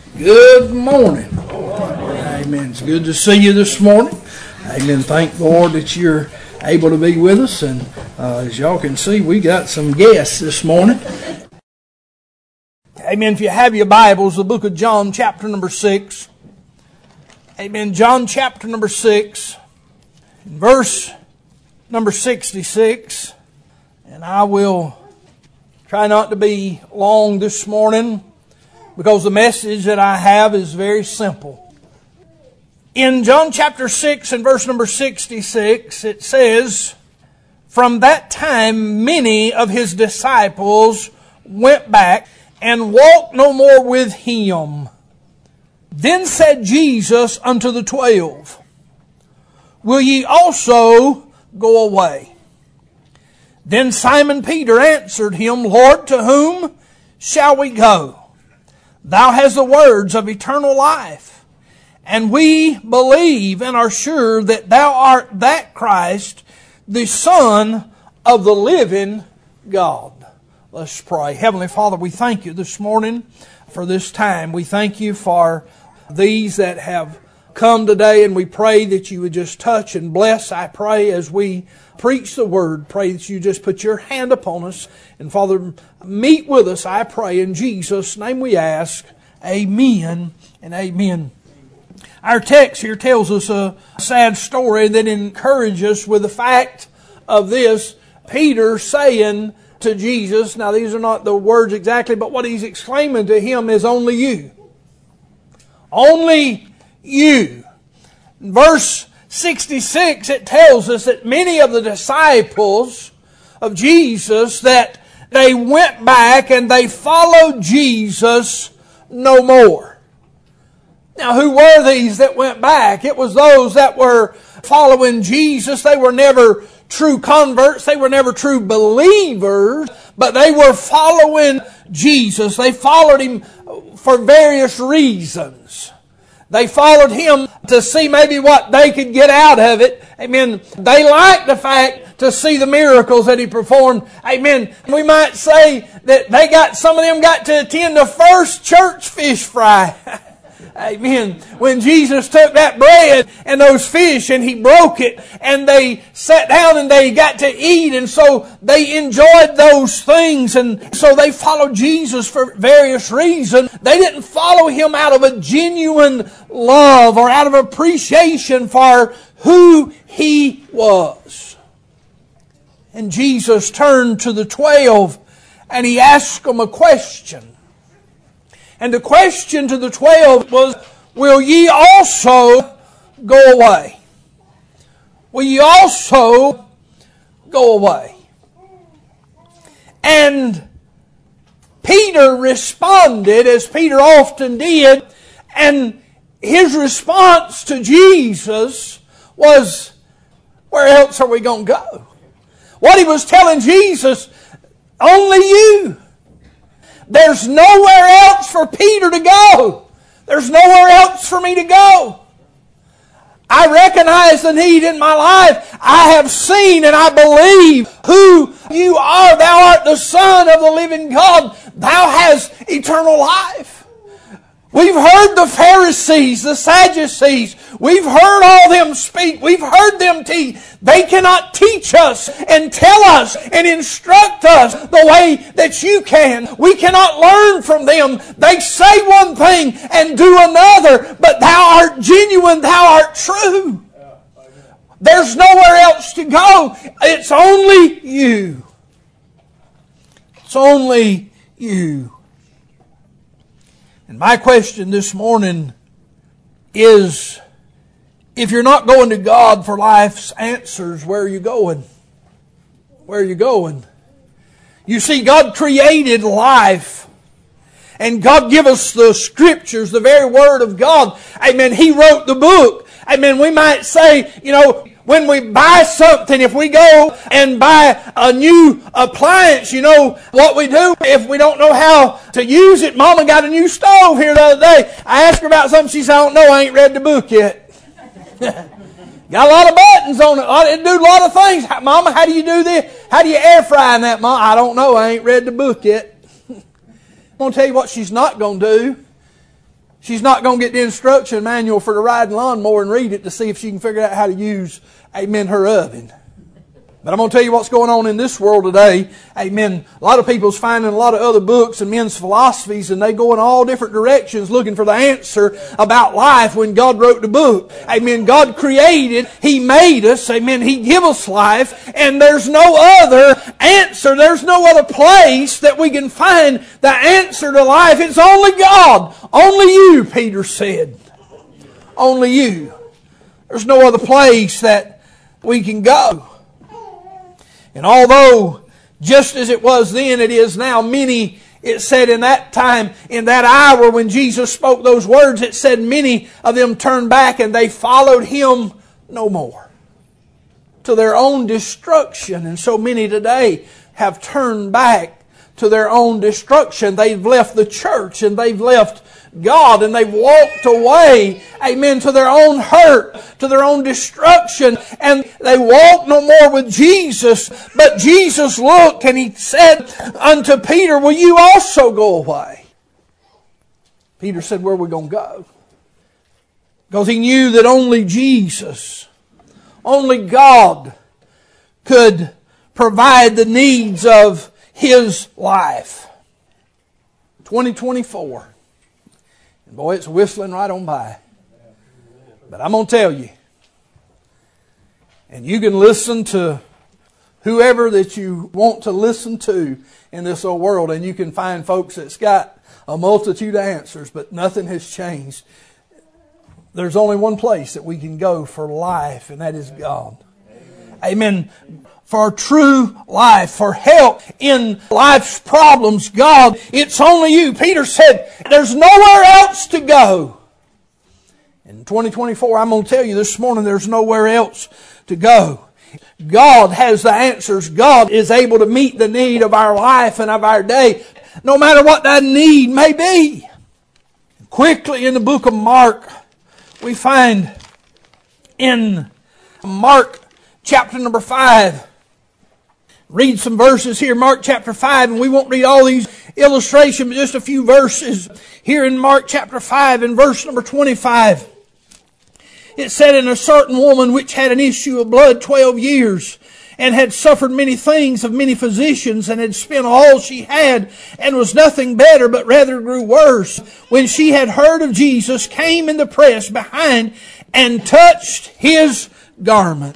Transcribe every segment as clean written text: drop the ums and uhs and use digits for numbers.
Good morning. Amen. It's good to see you this morning. Amen. Thank the Lord that you're able to be with us. And as y'all can see, we got some guests this morning. Amen. If you have your Bibles, the book of John, chapter number 6. Amen. John, chapter number 6, verse number 66. And I will try not to be long this morning, because the message that I have is very simple. In John chapter 6 and verse number 66, it says, "From that time many of his disciples went back and walked no more with him. Then said Jesus unto the 12, Will ye also go away? Then Simon Peter answered him, Lord, to whom shall we go? Thou hast the words of eternal life, and we believe and are sure that thou art that Christ, the Son of the living God." Let's pray. Heavenly Father, we thank you this morning for this time. We thank you for these that have come today, and we pray that you would just touch and bless. I pray as we preach the word, pray that you just put your hand upon us. And Father, meet with us, I pray. In Jesus' name we ask. Amen and amen. Our text here tells us a sad story that encourages us with the fact of this. Peter saying to Jesus, now these are not the words exactly, but what he's exclaiming to him is, only you. Only you. In verse 66, it tells us that many of the disciples of Jesus, that they went back and they followed Jesus no more. Now, who were these that went back? It was those that were following Jesus. They were never true converts. They were never true believers, but they were following Jesus. They followed Him for various reasons. They followed Him to see maybe what they could get out of it. Amen. They liked the fact to see the miracles that He performed. Amen. We might say that some of them got to attend the first church fish fry. Amen. When Jesus took that bread and those fish and He broke it, and they sat down and they got to eat, and so they enjoyed those things, and so they followed Jesus for various reasons. They didn't follow Him out of a genuine love or out of appreciation for who He was. And Jesus turned to the 12 and He asked them a question. And the question to the 12 was, will ye also go away? Will ye also go away? And Peter responded, as Peter often did, and his response to Jesus was, where else are we going to go? What he was telling Jesus, only you. There's nowhere else for Peter to go. There's nowhere else for me to go. I recognize the need in my life. I have seen and I believe who you are. Thou art the Son of the living God. Thou hast eternal life. We've heard the Pharisees, the Sadducees. We've heard all them speak. We've heard them teach. They cannot teach us and tell us and instruct us the way that you can. We cannot learn from them. They say one thing and do another, but Thou art genuine. Thou art true. There's nowhere else to go. It's only you. It's only you. And my question this morning is, if you're not going to God for life's answers, where are you going? Where are you going? You see, God created life. And God gave us the Scriptures, the very Word of God. Amen. He wrote the book. Amen. We might say, when we buy something, if we go and buy a new appliance, what we do if we don't know how to use it. Mama got a new stove here the other day. I asked her about something. She said, I don't know. I ain't read the book yet. Got a lot of buttons on it. It do a lot of things. Mama, how do you do this? How do you air fry in that, Mama? I don't know. I ain't read the book yet. I'm going to tell you what she's not going to do. She's not going to get the instruction manual for the riding lawnmower and read it to see if she can figure out how to use, amen, her oven. But I'm going to tell you what's going on in this world today. Amen. A lot of people's finding a lot of other books and men's philosophies, and they go in all different directions looking for the answer about life when God wrote the book. Amen. God created. He made us. Amen. He gave us life. And there's no other answer. There's no other place that we can find the answer to life. It's only God. Only you, Peter said. Only you. There's no other place that we can go. And although, just as it was then, it is now, many, it said in that time, in that hour when Jesus spoke those words, it said many of them turned back and they followed Him no more, to their own destruction. And so many today have turned back to their own destruction. They've left the church and they've left God, and they've walked away, amen, to their own hurt, to their own destruction, and they walk no more with Jesus. But Jesus looked and He said unto Peter, will you also go away? Peter said, where are we going to go? Because he knew that only Jesus, only God could provide the needs of his life. 2024. And boy, it's whistling right on by. But I'm going to tell you, and you can listen to whoever that you want to listen to in this old world, and you can find folks that's got a multitude of answers, but nothing has changed. There's only one place that we can go for life, and that is God. Amen. For true life, for help in life's problems, God, it's only you. Peter said, there's nowhere else to go. In 2024, I'm going to tell you this morning, there's nowhere else to go. God has the answers. God is able to meet the need of our life and of our day, no matter what that need may be. Quickly in the book of Mark, we find in Mark chapter number 5, read some verses here, Mark chapter 5, and we won't read all these illustrations, but just a few verses here in Mark chapter 5 and verse number 25. It said, and a certain woman which had an issue of blood 12 years, and had suffered many things of many physicians, and had spent all she had, and was nothing better, but rather grew worse, when she had heard of Jesus, came in the press behind, and touched His garment.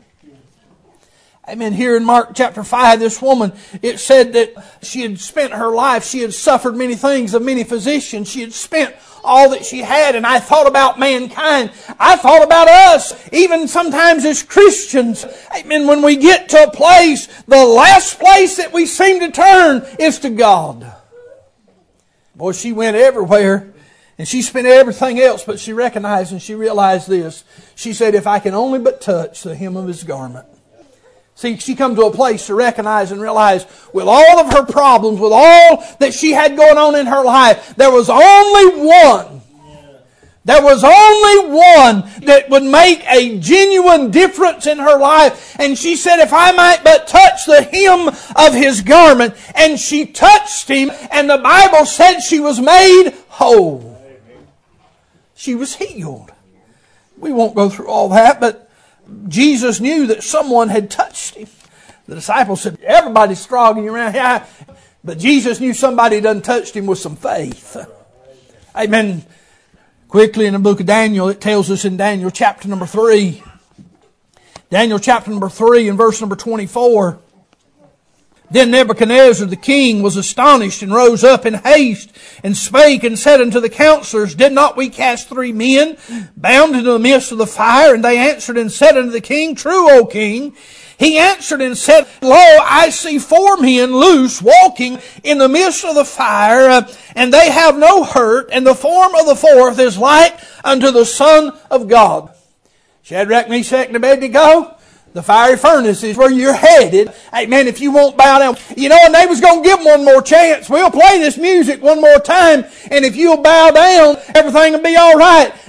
Amen. Here in Mark chapter 5, this woman, it said that she had spent her life, she had suffered many things of many physicians. She had spent all that she had. And I thought about mankind. I thought about us, even sometimes as Christians. Amen. When we get to a place, the last place that we seem to turn is to God. Boy, she went everywhere. And she spent everything else, but she recognized and she realized this. She said, if I can only but touch the hem of His garment. See, she come to a place to recognize and realize with all of her problems, with all that she had going on in her life, there was only one. There was only one that would make a genuine difference in her life. And she said, if I might but touch the hem of His garment. And she touched Him, and the Bible said she was made whole. She was healed. We won't go through all that, but Jesus knew that someone had touched Him. The disciples said, everybody's strogging around here. But Jesus knew somebody done touched Him with some faith. Amen. Quickly in the book of Daniel, it tells us in Daniel chapter number 3. Daniel chapter number 3 and verse number 24. Then Nebuchadnezzar the king was astonished and rose up in haste and spake and said unto the counselors, did not we cast 3 men bound into the midst of the fire? And they answered and said unto the king, true, O king. He answered and said, lo, I see 4 men loose walking in the midst of the fire, and they have no hurt, and the form of the 4th is like unto the Son of God. Shadrach, Meshach, and Abednego, the fiery furnace is where you're headed. Amen. If you won't bow down. You know, and they was going to give them one more chance. We'll play this music one more time. And if you'll bow down, everything will be all right.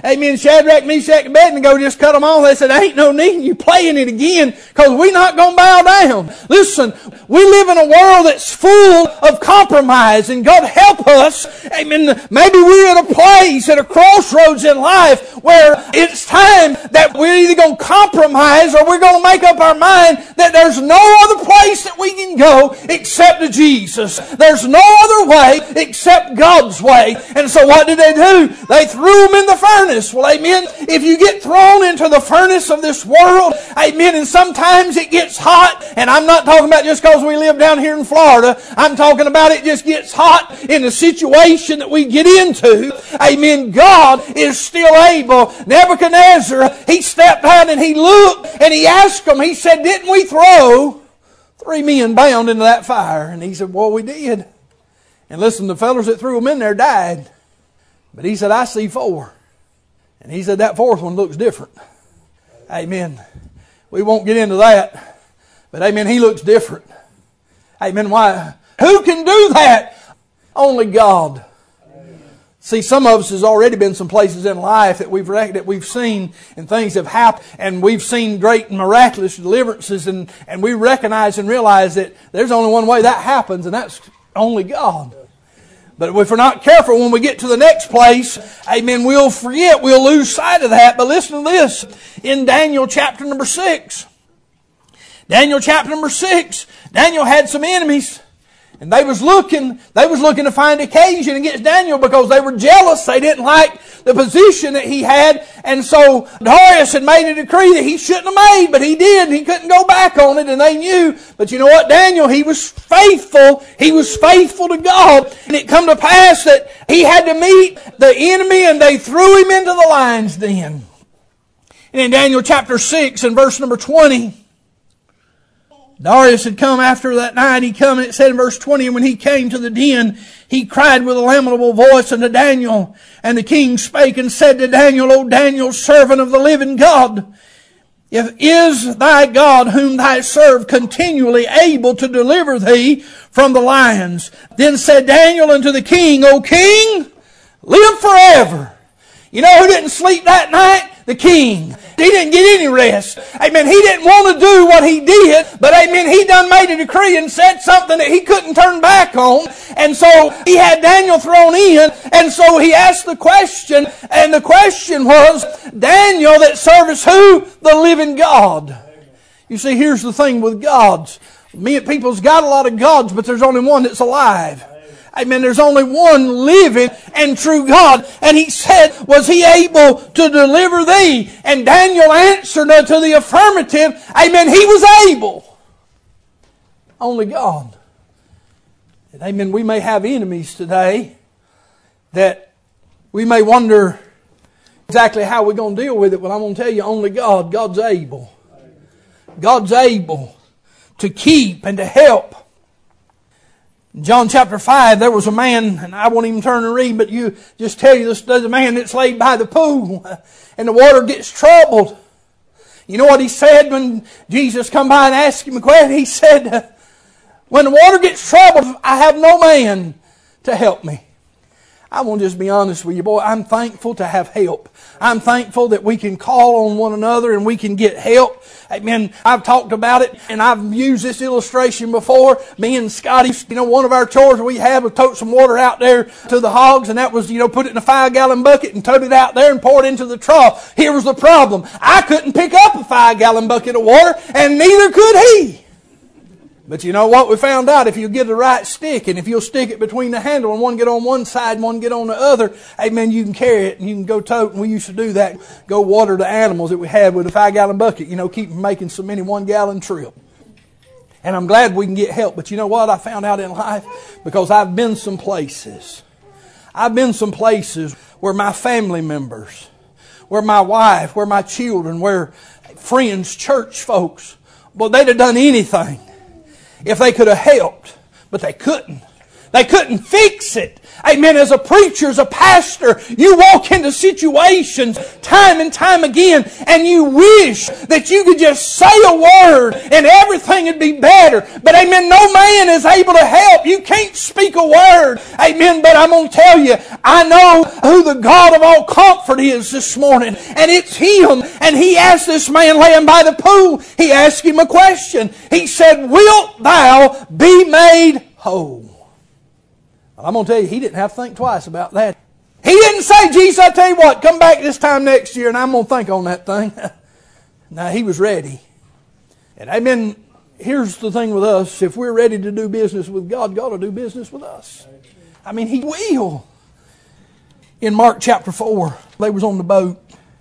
amen, Shadrach, Meshach, and Abednego just cut them off. They said, there ain't no need in you playing it again because we're not going to bow down. Listen, we live in a world that's full of compromise, and God help us. Amen. Maybe we're at a place, at a crossroads in life where it's time that we're either going to compromise or we're going to make up our mind that there's no other place that we can go except to Jesus. There's no other way except God's way. And so what did they do? They threw them in the furnace. Well, amen. If you get thrown into the furnace of this world, amen, and sometimes it gets hot, and I'm not talking about just because we live down here in Florida. I'm talking about it just gets hot in the situation that we get into. Amen. God is still able. Nebuchadnezzar, he stepped out and he looked and he asked them, he said, didn't we throw 3 men bound into that fire? And he said, well, we did. And listen, the fellows that threw them in there died. But he said, I see 4. And he said, that 4th one looks different. Amen. We won't get into that. But amen, he looks different. Amen. Why? Who can do that? Only God. See, some of us has already been some places in life that we've seen and things have happened, and we've seen great and miraculous deliverances, and we recognize and realize that there's only one way that happens, and that's only God. But if we're not careful, when we get to the next place, amen, we'll forget, we'll lose sight of that. But listen to this. In Daniel chapter number 6. Daniel chapter number 6. Daniel had some enemies. And they was looking to find occasion against Daniel because they were jealous. They didn't like the position that he had. And so Darius had made a decree that he shouldn't have made, but he did. He couldn't go back on it, and they knew. But you know what? Daniel, he was faithful. He was faithful to God. And it come to pass that he had to meet the enemy, and they threw him into the lion's den. And in Daniel chapter 6 and verse number 20, Darius had come after that night. He come, and it said in verse 20, and when he came to the den, he cried with a lamentable voice unto Daniel. And the king spake and said to Daniel, O Daniel, servant of the living God, if is thy God whom thy serve continually able to deliver thee from the lions? Then said Daniel unto the king, O king, live forever. You know who didn't sleep that night? The king. He didn't get any rest. Amen. He didn't want to do what he did, but amen, he done made a decree and said something that he couldn't turn back on. And so he had Daniel thrown in, and so he asked the question, and the question was, Daniel that servest who? The living God. You see, here's the thing with gods. People's got a lot of gods, but there's only one that's alive. Amen. There's only one living and true God. And he said, was he able to deliver thee? And Daniel answered unto the affirmative. Amen. He was able. Only God. And amen. We may have enemies today that we may wonder exactly how we're going to deal with it. But I'm going to tell you, only God. God's able. God's able to keep and to help. In John chapter 5, there was a man, and I won't even turn and read, but you just tell you this, there's a man that's laid by the pool, and the water gets troubled. You know what he said when Jesus come by and asked him a question? He said, when the water gets troubled, I have no man to help me. I want to just be honest with you, boy. I'm thankful to have help. I'm thankful that we can call on one another and we can get help. Amen. I've talked about it and I've used this illustration before. Me and Scotty, one of our chores we had was tote some water out there to the hogs, and that was, put it in a 5-gallon bucket and tote it out there and pour it into the trough. Here was the problem. I couldn't pick up a 5-gallon bucket of water, and neither could he. But you know what? We found out if you get the right stick, and if you'll stick it between the handle and one get on one side and one get on the other, amen, you can carry it and you can go tote. And we used to do that, go water the animals that we had with a 5-gallon bucket, keep them making so many 1-gallon trip. And I'm glad we can get help. But you know what I found out in life? Because I've been some places. I've been some places where my family members, where my wife, where my children, where friends, church folks, well, they'd have done anything if they could have helped, but they couldn't. They couldn't fix it. Amen. As a preacher, as a pastor, you walk into situations time and time again and you wish that you could just say a word and everything would be better. But amen, no man is able to help. You can't speak a word. Amen. But I'm going to tell you, I know who the God of all comfort is this morning. And it's Him. And He asked this man laying by the pool, He asked him a question. He said, wilt thou be made whole? I'm going to tell you, he didn't have to think twice about that. He didn't say, Jesus, I tell you what, come back this time next year and I'm going to think on that thing. No, he was ready. And amen, here's the thing with us. If we're ready to do business with God, God will do business with us. I mean, He will. In Mark chapter 4, they was on the boat.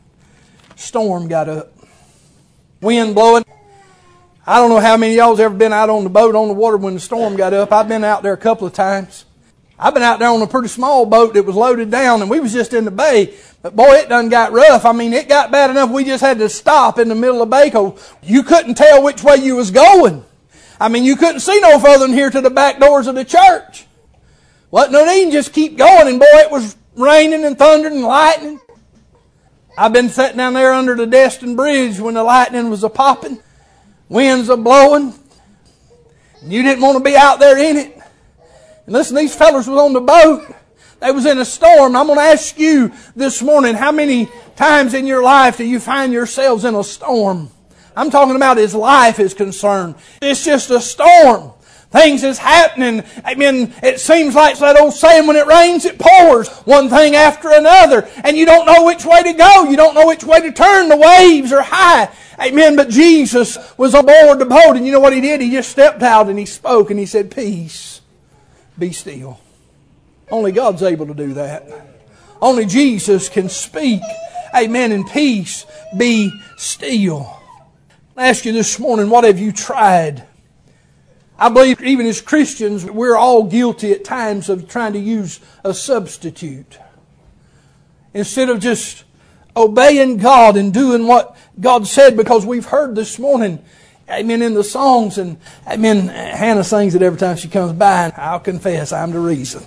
Storm got up. Wind blowing. I don't know how many of y'all's ever been out on the boat on the water when the storm got up. I've been out there a couple of times. I've been out there on a pretty small boat that was loaded down and we was just in the bay. But boy, it done got rough. I mean, it got bad enough we just had to stop in the middle of the bay because you couldn't tell which way you was going. I mean, you couldn't see no further than here to the back doors of the church. Wasn't no need, just keep going. And boy, it was raining and thundering and lightning. I've been sitting down there under the Destin Bridge when the lightning was a-popping. Winds a-blowing. You didn't want to be out there in it. And listen, these fellas was on the boat. They was in a storm. I'm going to ask you this morning, how many times in your life do you find yourselves in a storm? I'm talking about as life is concerned. It's just a storm. Things is happening. I mean, it seems like that old saying, when it rains, it pours. One thing after another. And you don't know which way to go. You don't know which way to turn. The waves are high. Amen. But Jesus was on board the boat. And you know what He did? He just stepped out and He spoke and He said, peace, be still. Only God's able to do that. Only Jesus can speak. Amen. And peace, be still. I ask you this morning, what have you tried? I believe even as Christians, we're all guilty at times of trying to use a substitute. Instead of just obeying God and doing what God said, because we've heard this morning, amen, in the songs, and amen, Hannah sings it every time she comes by, and I'll confess I'm the reason.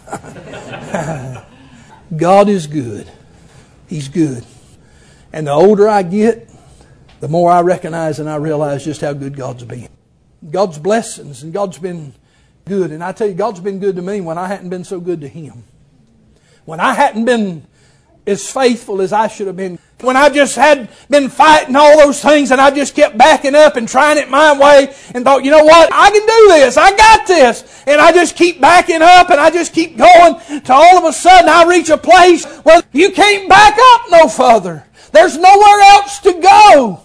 God is good. He's good. And the older I get, the more I recognize and I realize just how good God's been. God's blessings, and God's been good. And I tell you, God's been good to me when I hadn't been so good to Him. When I hadn't been as faithful as I should have been. When I just had been fighting all those things and I just kept backing up and trying it my way and thought, you know what, I can do this, I got this. And I just keep backing up and I just keep going till all of a sudden I reach a place where you can't back up no further. There's nowhere else to go.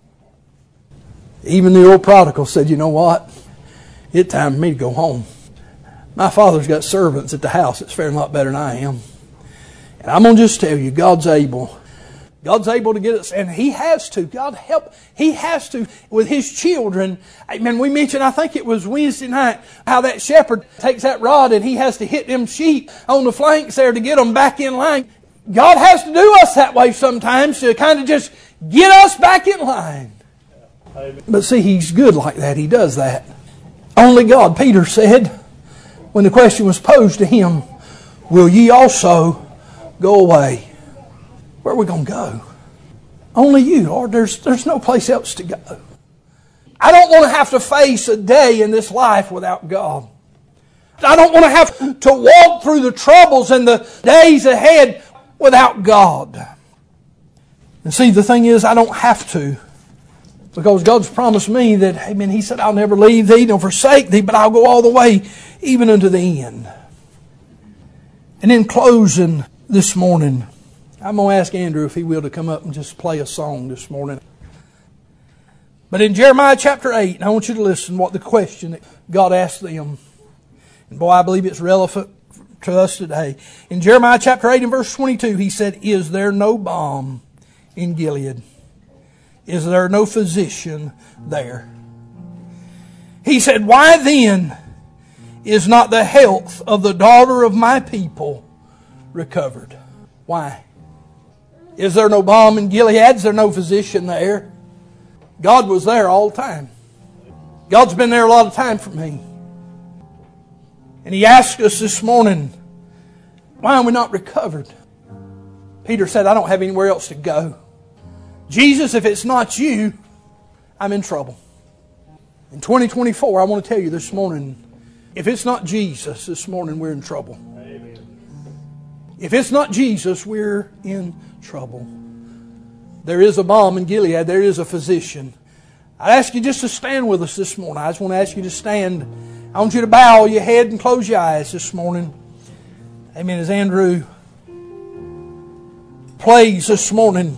Even the old prodigal said, you know what? It's time for me to go home. My father's got servants at the house that's faring a lot better than I am. And I'm going to just tell you, God's able. God's able to get us, and He has to. God help. He has to with His children. Amen. We mentioned, I think it was Wednesday night, how that shepherd takes that rod and he has to hit them sheep on the flanks there to get them back in line. God has to do us that way sometimes to kind of just get us back in line. But see, He's good like that. He does that. Only God, Peter said, when the question was posed to him, will ye also go away? Where are we going to go? Only You, Lord. There's no place else to go. I don't want to have to face a day in this life without God. I don't want to have to walk through the troubles and the days ahead without God. And see, the thing is, I don't have to. Because God's promised me that, amen, He said, I'll never leave thee nor forsake thee, but I'll go all the way, even unto the end. And in closing this morning, I'm going to ask Andrew if he will to come up and just play a song this morning. But in Jeremiah chapter 8, and I want you to listen what the question that God asked them. And boy, I believe it's relevant to us today. In Jeremiah chapter 8 and verse 22, He said, is there no balm in Gilead? Is there no physician there? He said, why then is not the health of the daughter of my people recovered? Why? Is there no balm in Gilead? Is there no physician there? God was there all the time. God's been there a lot of time for me. And he asked us this morning, why are we not recovered? Peter said, I don't have anywhere else to go. Jesus, if it's not you, I'm in trouble. In 2024, I want to tell you this morning, if it's not Jesus this morning, we're in trouble. Amen. If it's not Jesus, we're in trouble. There is a balm in Gilead. There is a physician. I ask you just to stand with us this morning. I just want to ask you to stand. I want you to bow your head and close your eyes this morning. Amen. As Andrew plays this morning,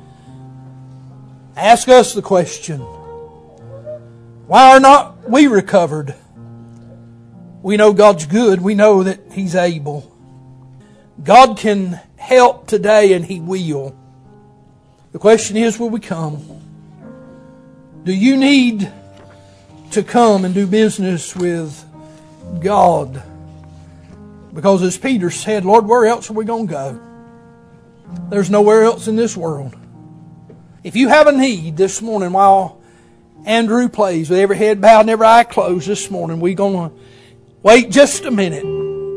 ask us the question, why are not we recovered? We know God's good. We know that He's able. God can help today, and He will. The question is, will we come? Do you need to come and do business with God? Because as Peter said, Lord, where else are we going to go? There's nowhere else in this world. If you have a need this morning while Andrew plays with every head bowed and every eye closed this morning, we're going to wait just a minute.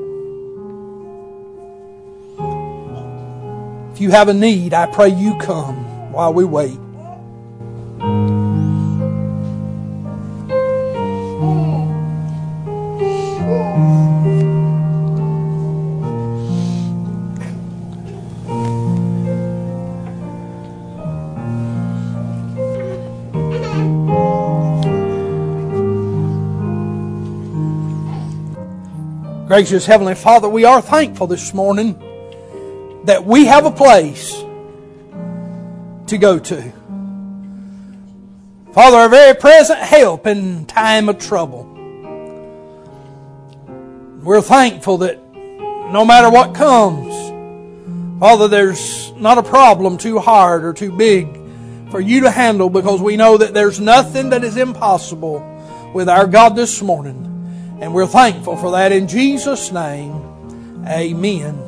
If you have a need, I pray you come while we wait. Gracious Heavenly Father, we are thankful this morning that we have a place to go to. Father, our very present help in time of trouble. We're thankful that no matter what comes, Father, there's not a problem too hard or too big for you to handle, because we know that there's nothing that is impossible with our God this morning. And we're thankful for that in Jesus' name. Amen.